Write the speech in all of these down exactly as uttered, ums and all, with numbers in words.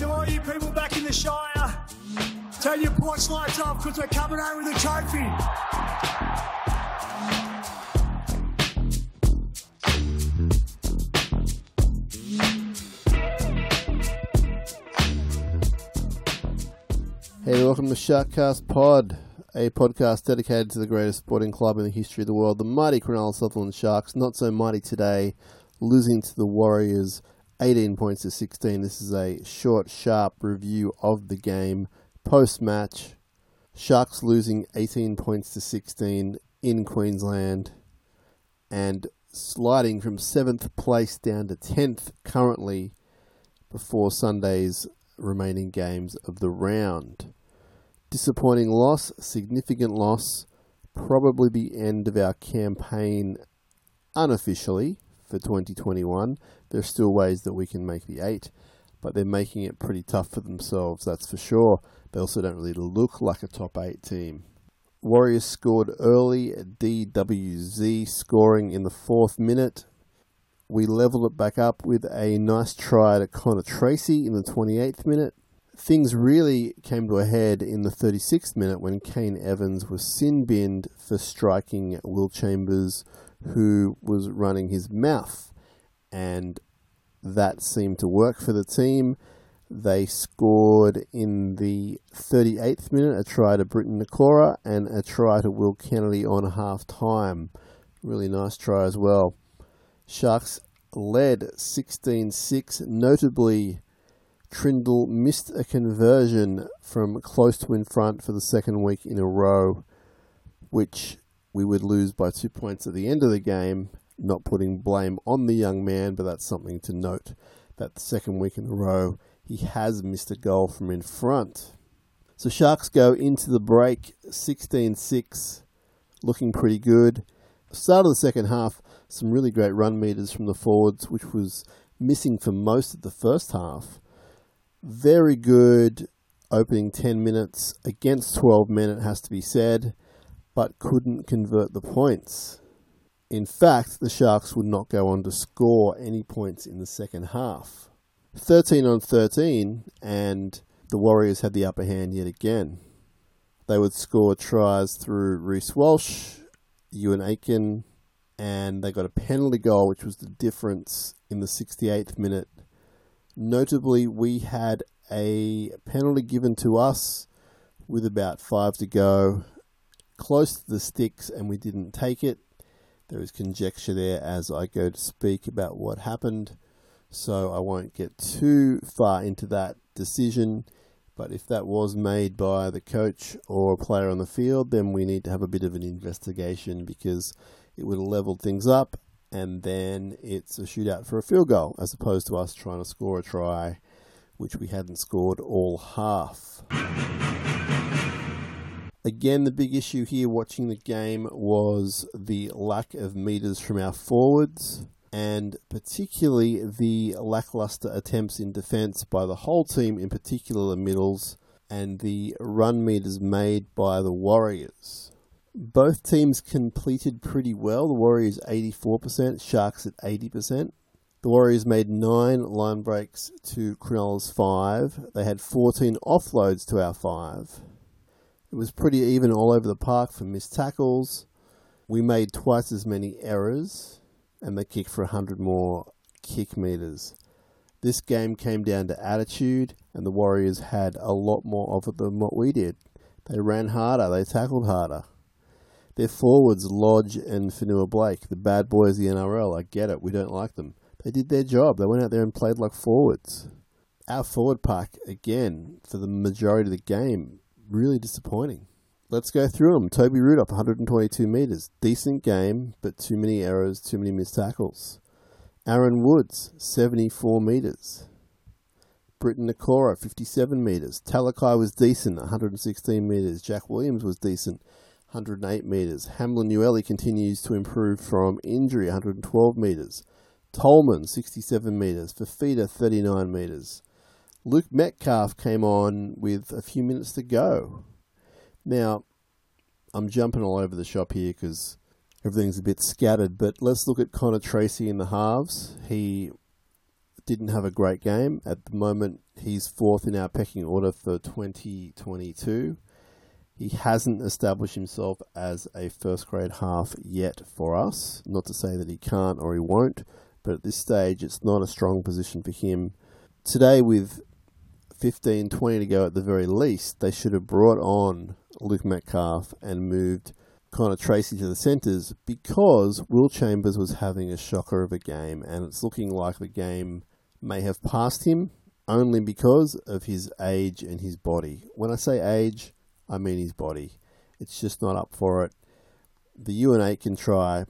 to all you people back in the Shire, turn your porch lights off because we're coming home with a trophy. Hey, welcome to Sharkcast Pod, a podcast dedicated to the greatest sporting club in the history of the world, the mighty Cronulla Sutherland Sharks. Not so mighty today, losing to the Warriors eighteen points to sixteen. This is a short, sharp review of the game post-match. Sharks losing eighteen points to sixteen in Queensland and sliding from seventh place down to tenth currently before Sunday's remaining games of the round. Disappointing loss, significant loss, probably the end of our campaign unofficially for twenty twenty-one. There's still ways that we can make the eight, but they're making it pretty tough for themselves, that's for sure. They also don't really look like a top eight team. Warriors scored early, D W Z scoring in the fourth minute. We levelled it back up with a nice try to Connor Tracy in the twenty-eighth minute. Things really came to a head in the thirty-sixth minute when Kane Evans was sin-binned for striking Will Chambers, who was running his mouth. And that seemed to work for the team. They scored in the thirty-eighth minute, a try to Britton Nikora and a try to Will Kennedy on half-time. Really nice try as well. Sharks led sixteen six, notably Trindle missed a conversion from close to in front for the second week in a row, which we would lose by two points at the end of the game, not putting blame on the young man, but that's something to note, that the second week in a row he has missed a goal from in front. So Sharks go into the break sixteen six, looking pretty good. Start of the second half, some really great run meters from the forwards, which was missing for most of the first half. Very good opening ten minutes against twelve men, it has to be said, but couldn't convert the points. In fact, the Sharks would not go on to score any points in the second half. thirteen on thirteen, and the Warriors had the upper hand yet again. They would score tries through Reece Walsh, Ewan Aiken, and they got a penalty goal, which was the difference in the sixty-eighth minute. Notably, we had a penalty given to us with about five to go, close to the sticks, and we didn't take it. There is conjecture there as I go to speak about what happened, so I won't get too far into that decision. But if that was made by the coach or a player on the field, then we need to have a bit of an investigation, because it would have leveled things up, and then it's a shootout for a field goal, as opposed to us trying to score a try, which we hadn't scored all half. Again, the big issue here watching the game was the lack of meters from our forwards, and particularly the lackluster attempts in defence by the whole team, in particular the middles, and the run meters made by the Warriors. Both teams completed pretty well. The Warriors eighty-four percent, Sharks at eighty percent. The Warriors made nine line breaks to Cronulla's five. They had fourteen offloads to our five. It was pretty even all over the park for missed tackles. We made twice as many errors, and they kicked for one hundred more kick meters. This game came down to attitude, and the Warriors had a lot more of it than what we did. They ran harder, they tackled harder. Their forwards, Lodge and Fanua Blake, the bad boys of the N R L, I get it, we don't like them. They did their job, they went out there and played like forwards. Our forward pack, again, for the majority of the game, really disappointing. Let's go through them. Toby Rudolph, one hundred twenty-two metres. Decent game, but too many errors, too many missed tackles. Aaron Woods, seventy-four metres. Britton Nikora, fifty-seven metres. Talakai was decent, one hundred sixteen metres. Jack Williams was decent, one hundred eight metres. Hamlin Ueli continues to improve from injury, one hundred twelve metres. Tolman, sixty-seven metres. Fafita, thirty-nine metres. Luke Metcalf came on with a few minutes to go. Now, I'm jumping all over the shop here because everything's a bit scattered, but let's look at Connor Tracy in the halves. He didn't have a great game. At the moment, he's fourth in our pecking order for twenty twenty-two. He hasn't established himself as a first-grade half yet for us. Not to say that he can't or he won't, but at this stage, it's not a strong position for him. Today, with fifteen, twenty to go at the very least, they should have brought on Luke Metcalf and moved Connor Tracy to the centres, because Will Chambers was having a shocker of a game, and it's looking like the game may have passed him only because of his age and his body. When I say age, I mean his body. It's just not up for it. The U N eight can try.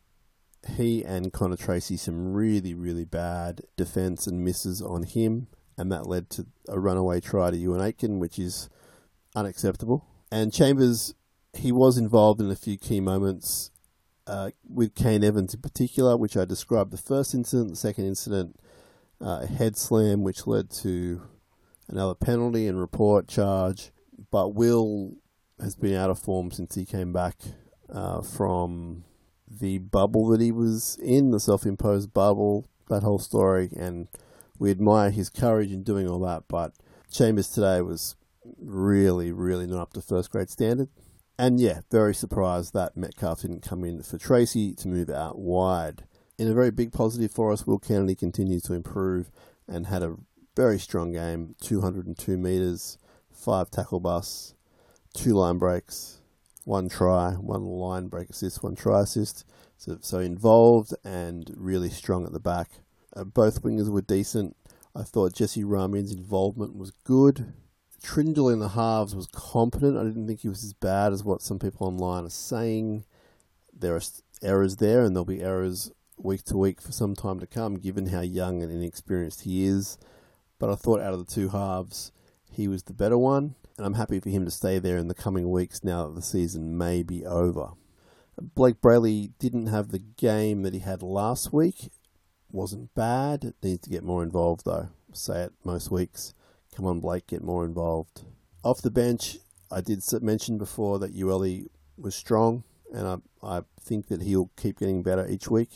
He and Connor Tracy, some really, really bad defence and misses on him, and that led to a runaway try to Ewan Aitken, which is unacceptable. And Chambers, he was involved in a few key moments uh, with Kane Evans in particular, which I described the first incident. The second incident, uh, a head slam, which led to another penalty and report charge. But Will has been out of form since he came back uh, from the bubble that he was in, the self-imposed bubble, that whole story, and we admire his courage in doing all that. But Chambers today was really, really not up to first grade standard. And yeah, very surprised that Metcalf didn't come in for Tracy to move out wide. In a very big positive for us, Will Kennedy continues to improve and had a very strong game, two hundred two metres, five tackle busts, two line breaks, one try, one line break assist, one try assist. So, so involved and really strong at the back. Uh, both wingers were decent. I thought Jesse Ramin's involvement was good. Trindle in the halves was competent. I didn't think he was as bad as what some people online are saying. There are errors there, and there'll be errors week to week for some time to come, given how young and inexperienced he is. But I thought out of the two halves, he was the better one, and I'm happy for him to stay there in the coming weeks now that the season may be over. Blake Brayley didn't have the game that he had last week. Wasn't bad. Needs to get more involved, though. Say it most weeks. Come on, Blake, get more involved. Off the bench, I did mention before that Ueli was strong, and I, I think that he'll keep getting better each week.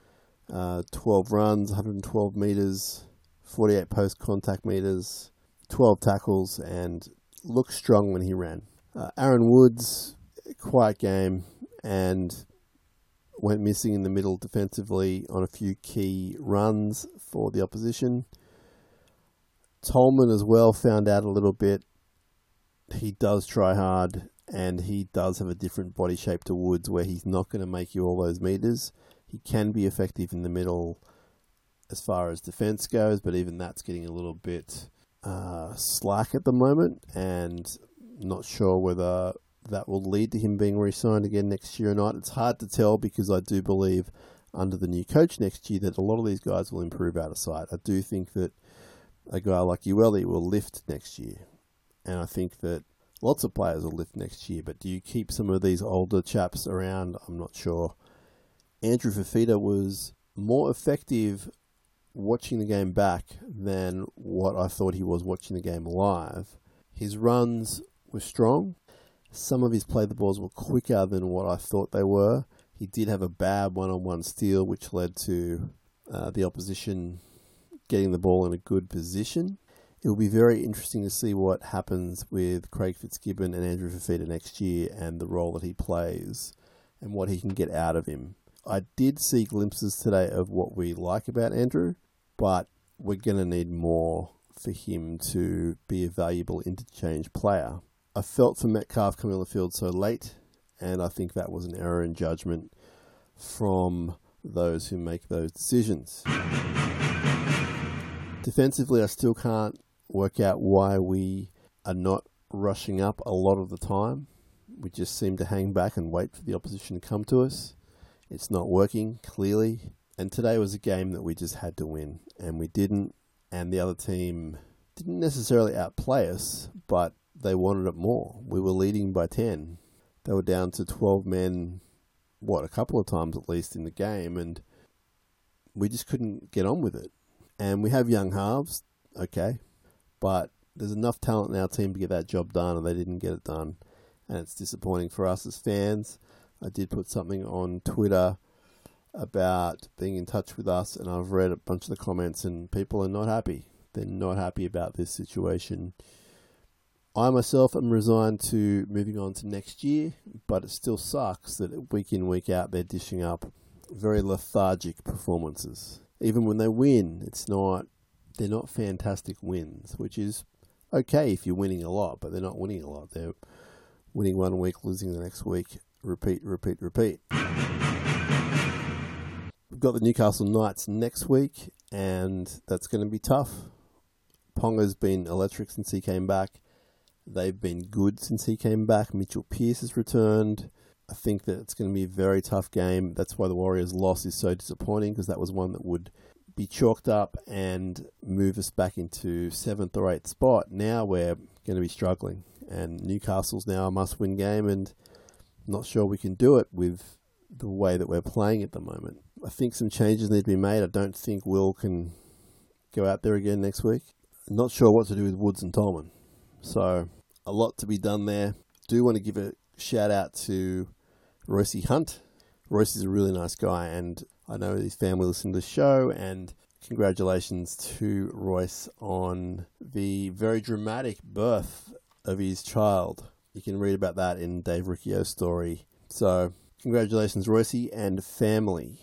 Uh, twelve runs, one hundred twelve metres, forty-eight post-contact metres, twelve tackles, and looked strong when he ran. Uh, Aaron Woods, quiet game, and went missing in the middle defensively on a few key runs for the opposition. Tolman as well found out a little bit. He does try hard, and he does have a different body shape to Woods, where he's not going to make you all those metres. He can be effective in the middle as far as defence goes, but even that's getting a little bit uh, slack at the moment, and not sure whether that will lead to him being re-signed again next year or not. It's hard to tell, because I do believe under the new coach next year that a lot of these guys will improve out of sight. I do think that a guy like Ueli will lift next year, and I think that lots of players will lift next year, but do you keep some of these older chaps around? I'm not sure. Andrew Fifita was more effective watching the game back than what I thought he was watching the game live. His runs were strong. Some of his play the balls were quicker than what I thought they were. He did have a bad one-on-one steal, which led to uh, the opposition getting the ball in a good position. It will be very interesting to see what happens with Craig Fitzgibbon and Andrew Fifita next year, and the role that he plays and what he can get out of him. I did see glimpses today of what we like about Andrew, but we're going to need more for him to be a valuable interchange player. I felt for Metcalf coming on the field so late, and I think that was an error in judgment from those who make those decisions. Defensively, I still can't work out why we are not rushing up a lot of the time. We just seem to hang back and wait for the opposition to come to us. It's not working, clearly. And today was a game that we just had to win, and we didn't. And the other team didn't necessarily outplay us, but they wanted it more. We were leading by ten. They were down to twelve men, what, a couple of times at least in the game, and we just couldn't get on with it. And we have young halves, okay, but there's enough talent in our team to get that job done, and they didn't get it done. And it's disappointing for us as fans. I did put something on Twitter about being in touch with us, and I've read a bunch of the comments, and people are not happy. They're not happy about this situation. I myself am resigned to moving on to next year, but it still sucks that week in, week out, they're dishing up very lethargic performances. Even when they win, it's not, they're not fantastic wins, which is okay if you're winning a lot, but they're not winning a lot. They're winning one week, losing the next week. Repeat, repeat, repeat. We've got the Newcastle Knights next week, and that's going to be tough. Ponga's been electric since he came back. They've been good since he came back. Mitchell Pearce has returned. I think that it's going to be a very tough game. That's why the Warriors' loss is so disappointing, because that was one that would be chalked up and move us back into seventh or eighth spot. Now we're going to be struggling, and Newcastle's now a must-win game, and I'm not sure we can do it with the way that we're playing at the moment. I think some changes need to be made. I don't think Will can go out there again next week. I'm not sure what to do with Woods and Tolman. So a lot to be done there. Do want to give a shout out to Royce Hunt. Royce is a really nice guy, and I know his family listen to the show, and congratulations to Royce on the very dramatic birth of his child. You can read about that in Dave Riccio's story. So congratulations, Royce and family.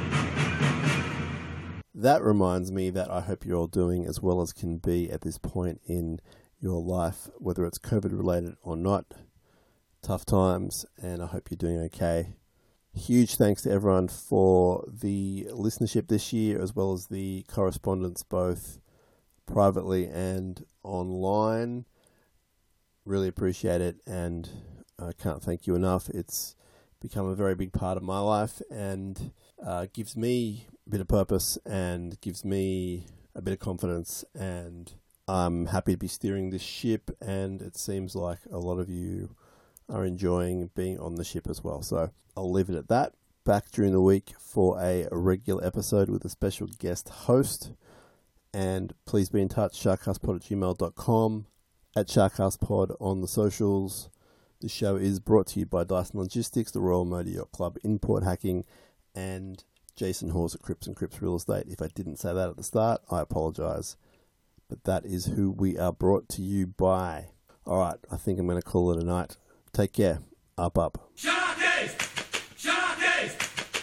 That reminds me that I hope you're all doing as well as can be at this point in your life, whether it's COVID related or not. Tough times, and I hope you're doing okay. Huge thanks to everyone for the listenership this year, as well as the correspondence both privately and online. Really appreciate it, and I can't thank you enough. It's become a very big part of my life, and uh, gives me a bit of purpose and gives me a bit of confidence, and I'm happy to be steering this ship, and it seems like a lot of you are enjoying being on the ship as well. So I'll leave it at that. Back during the week for a regular episode with a special guest host. And please be in touch, sharkcastpod at gmail dot com, at sharkcastpod on the socials. The show is brought to you by Dyson Logistics, the Royal Motor Yacht Club in Port Hacking, and Jason Hawes at Cripps and Cripps Real Estate. If I didn't say that at the start, I apologise. But that is who we are brought to you by. All right, I think I'm going to call it a night. Take care. Up, up. Sharkies! Sharkies!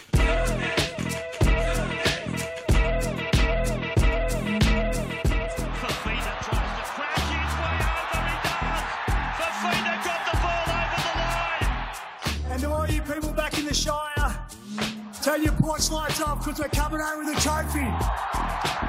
Fafita tries to crash his way over, he does! Fafita got the ball over the line! And to all you people back in the Shire, turn your porch lights off because we're coming home with a trophy.